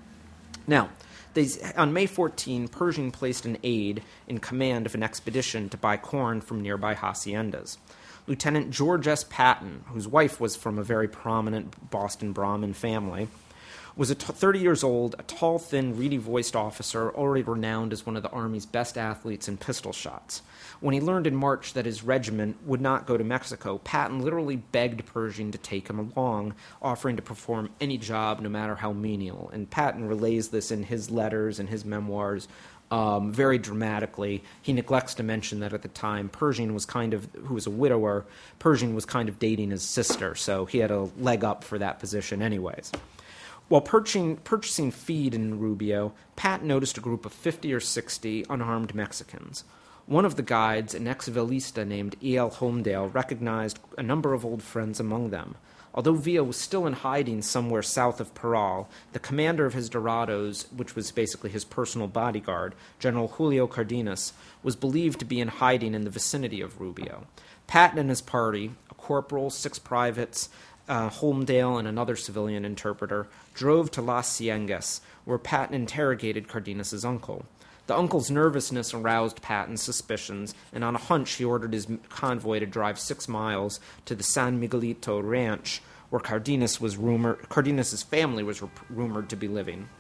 Now, they, on May fourteenth, Pershing placed an aide in command of an expedition to buy corn from nearby haciendas. Lieutenant George S. Patton, whose wife was from a very prominent Boston Brahmin family, was a t- thirty years old, a tall, thin, reedy-voiced officer already renowned as one of the Army's best athletes in pistol shots. When he learned in March that his regiment would not go to Mexico, Patton literally begged Pershing to take him along, offering to perform any job, no matter how menial. And Patton relays this in his letters and his memoirs Um, very dramatically. He neglects to mention that at the time, Pershing was kind of, who was a widower, Pershing was kind of dating his sister, so he had a leg up for that position anyways. While purchasing, purchasing feed in Rubio, Pat noticed a group of fifty or sixty unarmed Mexicans. One of the guides, an ex-Villista named E L Holmdale, recognized a number of old friends among them. Although Villa was still in hiding somewhere south of Parral, the commander of his Dorados, which was basically his personal bodyguard, General Julio Cardenas, was believed to be in hiding in the vicinity of Rubio. Patton and his party, a corporal, six privates, uh, Holmdale, and another civilian interpreter, drove to Las Ciengas, where Patton interrogated Cardenas's uncle. The uncle's nervousness aroused Patton's suspicions, and on a hunch he ordered his convoy to drive six miles to the San Miguelito ranch, where Cardenas was rumored, Cardenas's family was rumored to be living.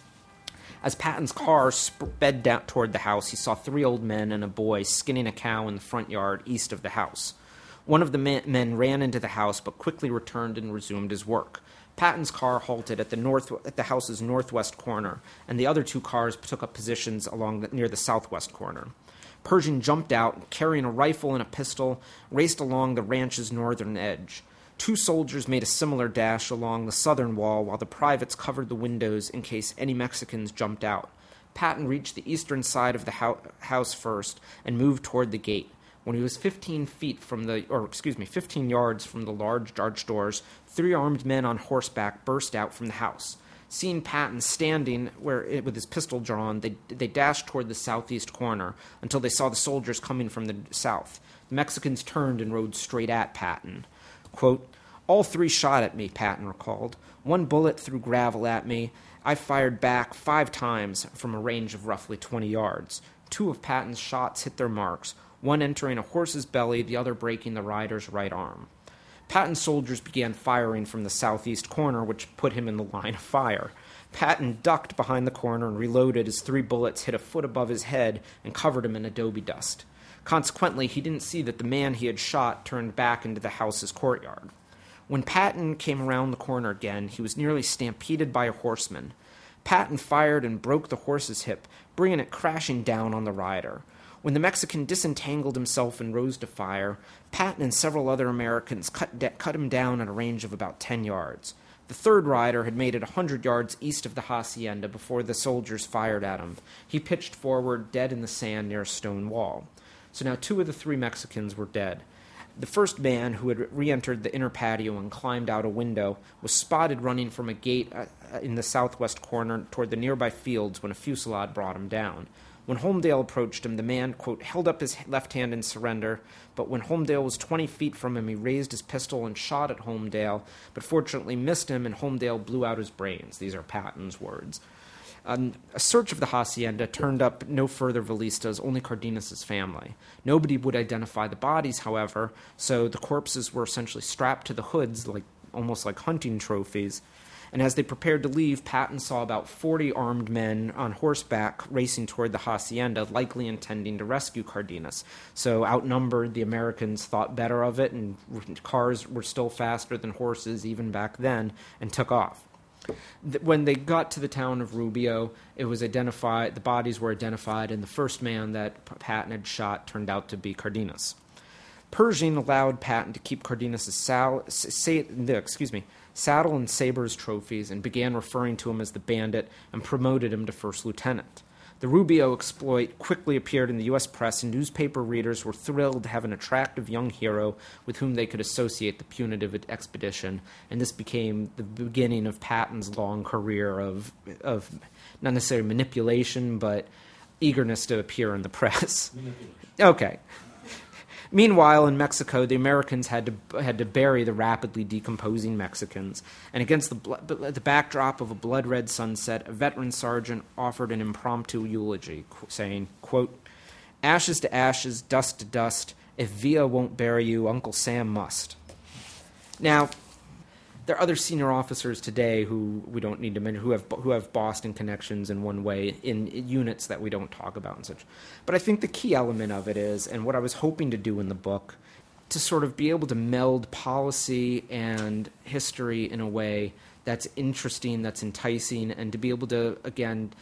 As Patton's car sped down toward the house, he saw three old men and a boy skinning a cow in the front yard east of the house. One of the men ran into the house, but quickly returned and resumed his work. Patton's car halted at the north at the house's northwest corner, and the other two cars took up positions along the, near the southwest corner. Pershing jumped out, carrying a rifle and a pistol, raced along the ranch's northern edge. Two soldiers made a similar dash along the southern wall, while the privates covered the windows in case any Mexicans jumped out. Patton reached the eastern side of the ho- house first and moved toward the gate. When he was fifteen feet from the, or excuse me, fifteen yards from the large arched doors, three armed men on horseback burst out from the house. Seeing Patton standing where it, with his pistol drawn, they they dashed toward the southeast corner until they saw the soldiers coming from the south. The Mexicans turned and rode straight at Patton. Quote, "All three shot at me," Patton recalled. "One bullet threw gravel at me. I fired back five times from a range of roughly twenty yards. Two of Patton's shots hit their marks, one entering a horse's belly, the other breaking the rider's right arm." Patton's soldiers began firing from the southeast corner, which put him in the line of fire. Patton ducked behind the corner and reloaded as three bullets hit a foot above his head and covered him in adobe dust. Consequently, he didn't see that the man he had shot turned back into the house's courtyard. When Patton came around the corner again, he was nearly stampeded by a horseman. Patton fired and broke the horse's hip, bringing it crashing down on the rider. When the Mexican disentangled himself and rose to fire, Patton and several other Americans cut, de- cut him down at a range of about ten yards. The third rider had made it a hundred yards east of the hacienda before the soldiers fired at him. He pitched forward, dead in the sand near a stone wall. So now two of the three Mexicans were dead. The first man, who had re-entered the inner patio and climbed out a window, was spotted running from a gate uh, in the southwest corner toward the nearby fields when a fusillade brought him down. When Holmdale approached him, the man, quote, held up his left hand in surrender, but when Holmdale was twenty feet from him, he raised his pistol and shot at Holmdale, but fortunately missed him, and Holmdale blew out his brains. These are Patton's words. Um, a search of the hacienda turned up no further Villistas, only Cardenas's family. Nobody would identify the bodies, however, so the corpses were essentially strapped to the hoods, like almost like hunting trophies. And as they prepared to leave, Patton saw about forty armed men on horseback racing toward the hacienda, likely intending to rescue Cardenas. So outnumbered, the Americans thought better of it, and cars were still faster than horses even back then, and took off. When they got to the town of Rubio, it was identified, the bodies were identified, and the first man that Patton had shot turned out to be Cardenas. Pershing allowed Patton to keep Cardenas's sal- sa- excuse me, saddle and sabers trophies and began referring to him as the bandit and promoted him to first lieutenant. The Rubio exploit quickly appeared in the U S press, and newspaper readers were thrilled to have an attractive young hero with whom they could associate the punitive expedition, and this became the beginning of Patton's long career of, of not necessarily manipulation, but eagerness to appear in the press. Okay. Meanwhile, in Mexico, the Americans had to had to bury the rapidly decomposing Mexicans, and against the bl- the backdrop of a blood-red sunset, a veteran sergeant offered an impromptu eulogy, saying, quote, "Ashes to ashes, dust to dust. If Villa won't bury you, Uncle Sam must." Now, there are other senior officers today who we don't need to mention, who have who have Boston connections in one way in, in units that we don't talk about and such. But I think the key element of it is, and what I was hoping to do in the book, to sort of be able to meld policy and history in a way that's interesting, that's enticing, and to be able to, again,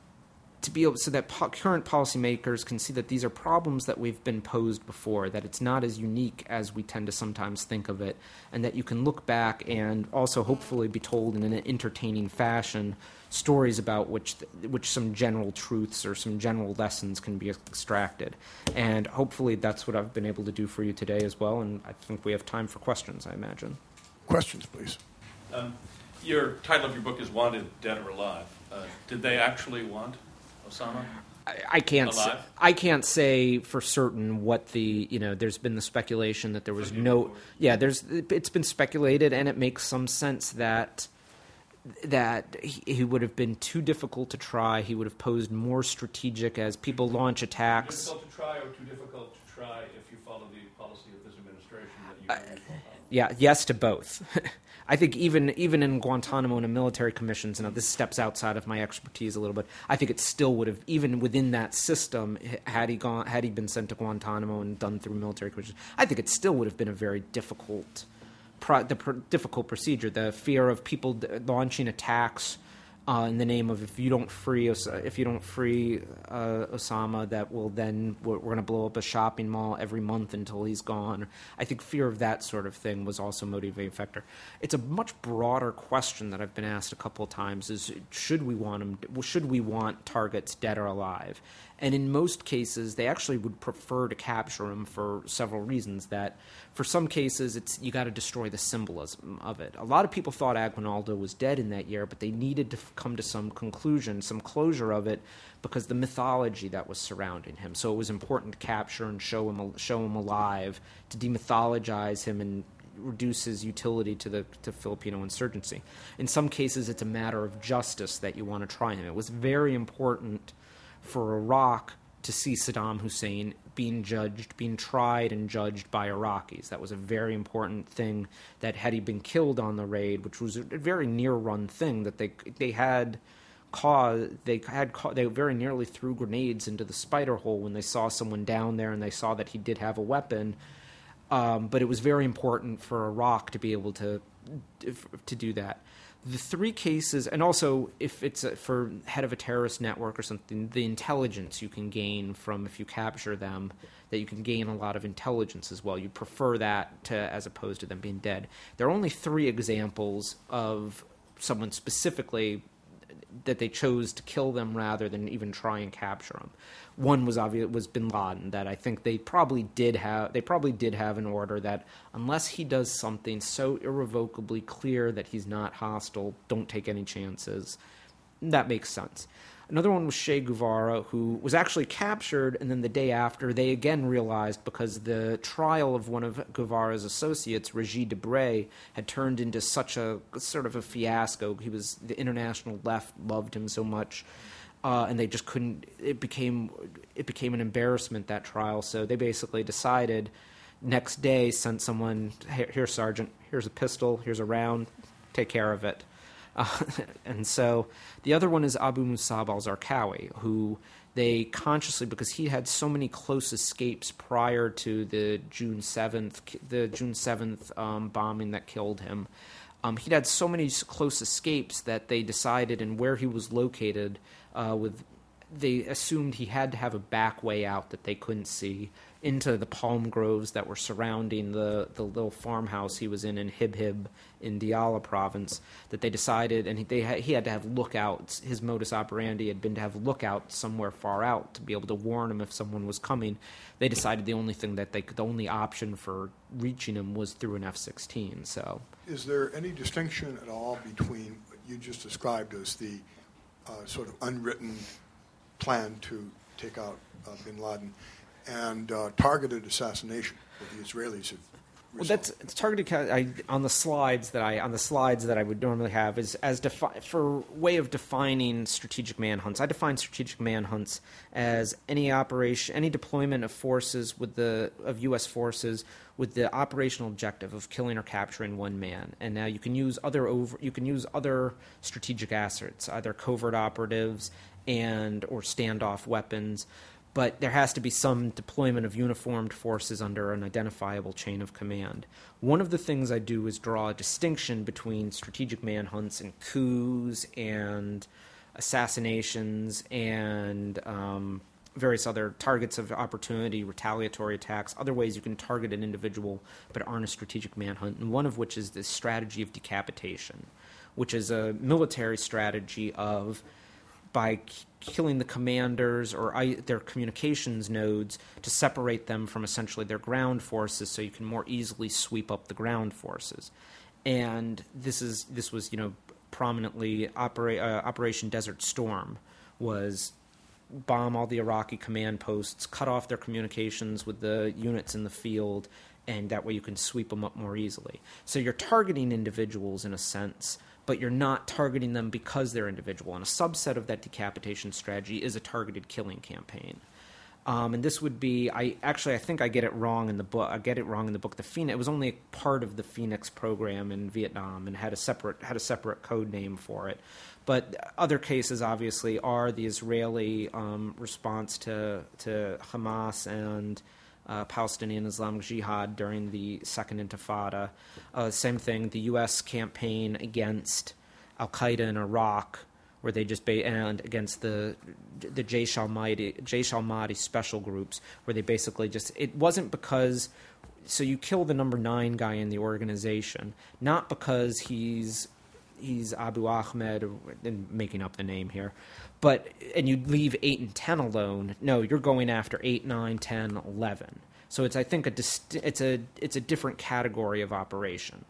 to be able so that po- current policymakers can see that these are problems that we've been posed before, that it's not as unique as we tend to sometimes think of it, and that you can look back and also hopefully be told in an entertaining fashion stories about which which some general truths or some general lessons can be extracted. And hopefully that's what I've been able to do for you today as well, and I think we have time for questions, I imagine. Questions, please. Um, your title of your book is Wanted, Dead or Alive. Uh, did they actually want Osama? I, I can't. Say, alive? I can't say for certain what the you know. There's been the speculation that there was no. Yeah, there's. It's been speculated, and it makes some sense that that he, he would have been too difficult to try. He would have posed more strategic as people launch attacks. Too difficult to try, or too difficult to try if you follow the policy of this administration that you. Uh, yeah. Yes to both. I think even even in Guantanamo and in military commissions, now this steps outside of my expertise a little bit. I think it still would have, even within that system, had he gone, had he been sent to Guantanamo and done through military commissions, I think it still would have been a very difficult, pro, the pr- difficult procedure. The fear of people d- launching attacks uh, in the name of if you don't free Os- if you don't free uh, Osama, that will then we're, we're going to blow up a shopping mall every month until he's gone. I think fear of that sort of thing was also a motivating factor. It's a much broader question that I've been asked a couple of times: is should we want him? Should we want targets dead or alive? And in most cases, they actually would prefer to capture him for several reasons. That for some cases, it's you got to destroy the symbolism of it. A lot of people thought Aguinaldo was dead in that year, but they needed to come to some conclusion, some closure of it, because the mythology that was surrounding him. So it was important to capture and show him show him alive, to demythologize him and reduce his utility to the to Filipino insurgency. In some cases, it's a matter of justice that you want to try him. It was very important for Iraq to see Saddam Hussein being judged, being tried and judged by Iraqis. That was a very important thing, that had he been killed on the raid, which was a very near-run thing, that they they had caused, they had ca- they very nearly threw grenades into the spider hole when they saw someone down there and they saw that he did have a weapon. Um, but it was very important for Iraq to be able to to do that. The three cases, and also if it's a, for head of a terrorist network or something, the intelligence you can gain from if you capture them, that you can gain a lot of intelligence as well. You prefer that to as opposed to them being dead. There are only three examples of someone specifically that they chose to kill them rather than even try and capture them. One was obvious was Bin Laden, that I think they probably did have they probably did have an order that unless he does something so irrevocably clear that he's not hostile, don't take any chances. That makes sense. Another one was Che Guevara, who was actually captured, and then the day after, they again realized, because the trial of one of Guevara's associates, Regis Debray, had turned into such a sort of a fiasco. He was the international left loved him so much, uh, and they just couldn't. It became it became an embarrassment, that trial. So they basically decided, next day, sent someone, here, here Sergeant, here's a pistol, here's a round, take care of it. Uh, and so the other one is Abu Musab al-Zarqawi, who they consciously, because he had so many close escapes prior to the June seventh, the June seventh um, bombing that killed him, um, he'd had so many close escapes that they decided, and where he was located, uh, with they assumed he had to have a back way out that they couldn't see into the palm groves that were surrounding the, the little farmhouse he was in in Hib Hib in Diyala province, that they decided, and he, they had, he had to have lookouts. His modus operandi had been to have lookouts somewhere far out to be able to warn him if someone was coming. They decided the only thing that they could, the only option for reaching him was through an F sixteen. So, is there any distinction at all between what you just described as the uh, sort of unwritten plan to take out uh, bin Laden and uh, targeted assassination that the Israelis have? Well, that's it's targeted. I, on the slides that I on the slides that I would normally have is as defi- for way of defining strategic manhunts. I define strategic manhunts as any operation, any deployment of forces with the of U S forces with the operational objective of killing or capturing one man. And now you can use other over you can use other strategic assets, either covert operatives and or standoff weapons. But there has to be some deployment of uniformed forces under an identifiable chain of command. One of the things I do is draw a distinction between strategic manhunts and coups and assassinations and um, various other targets of opportunity, retaliatory attacks, other ways you can target an individual but aren't a strategic manhunt, and one of which is this strategy of decapitation, which is a military strategy of by killing the commanders or I, their communications nodes to separate them from essentially their ground forces, so you can more easily sweep up the ground forces. And this is this was you know prominently opera, uh, Operation Desert Storm was bomb all the Iraqi command posts, cut off their communications with the units in the field, and that way you can sweep them up more easily. So you're targeting individuals in a sense, but you're not targeting them because they're individual. And a subset of that decapitation strategy is a targeted killing campaign. Um, and this would be, I actually, I think I get it wrong in the book. I get it wrong in the book. The Phoenix, it was only a part of the Phoenix program in Vietnam and had a separate had a separate code name for it. But other cases, obviously, are the Israeli um, response to to Hamas and uh, Palestinian Islamic Jihad during the Second Intifada. Uh, same thing, the U S campaign against Al Qaeda in Iraq, where they just ba- and against the the Jaish al-Mahdi, Jaish al-Mahdi special groups, where they basically just, it wasn't because, so you kill the number nine guy in the organization, not because he's he's Abu Ahmed, and making up the name here, but, and you leave eight and ten alone. No, you're going after eight, nine, ten, eleven. So it's, I think, a dist- it's a it's a different category of operation.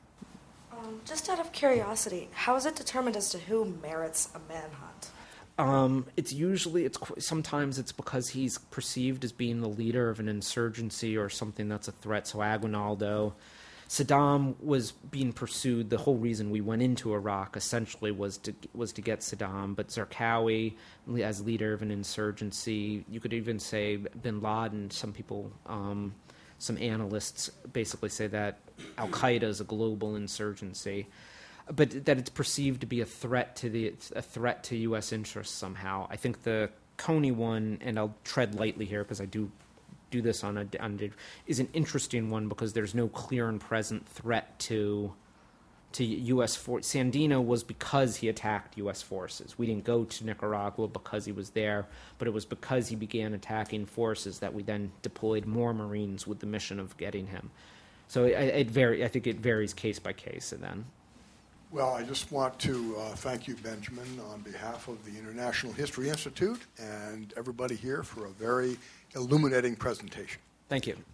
Just out of curiosity, how is it determined as to who merits a manhunt? Um, it's usually, it's sometimes it's because he's perceived as being the leader of an insurgency or something that's a threat. So Aguinaldo, Saddam was being pursued. The whole reason we went into Iraq essentially was to was to get Saddam. But Zarqawi, as leader of an insurgency, you could even say Bin Laden. Some people, um, some analysts basically say that Al-Qaeda is a global insurgency, but that it's perceived to be a threat to the a threat to U S interests somehow. I think the Kony one, and I'll tread lightly here because I do do this on a, on a is an interesting one because there's no clear and present threat to to U S force. Sandino was because he attacked U S forces. We didn't go to Nicaragua because he was there, but it was because he began attacking forces that we then deployed more Marines with the mission of getting him. So it, it vary, I think it varies case by case. And then, well, I just want to uh, thank you, Benjamin, on behalf of the International History Institute and everybody here for a very illuminating presentation. Thank you.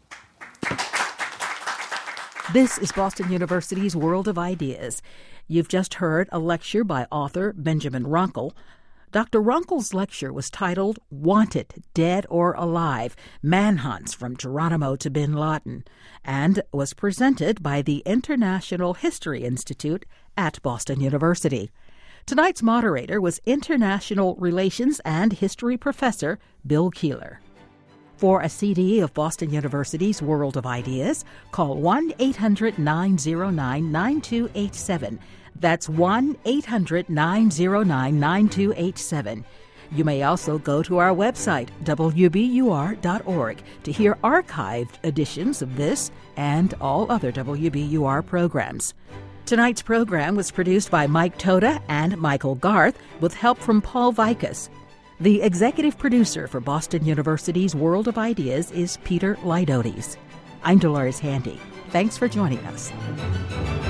This is Boston University's World of Ideas. You've just heard a lecture by author Benjamin Runkle. Doctor Runkle's lecture was titled Wanted, Dead or Alive, Manhunts from Geronimo to Bin Laden, and was presented by the International History Institute at Boston University. Tonight's moderator was International Relations and History Professor Bill Keeler. For a C D of Boston University's World of Ideas, call one eight hundred nine oh nine nine two eight seven. That's one eight hundred nine oh nine nine two eight seven. You may also go to our website, w b u r dot org, to hear archived editions of this and all other W B U R programs. Tonight's program was produced by Mike Toda and Michael Garth, with help from Paul Vikas. The executive producer for Boston University's World of Ideas is Peter Lydotes. I'm Dolores Handy. Thanks for joining us.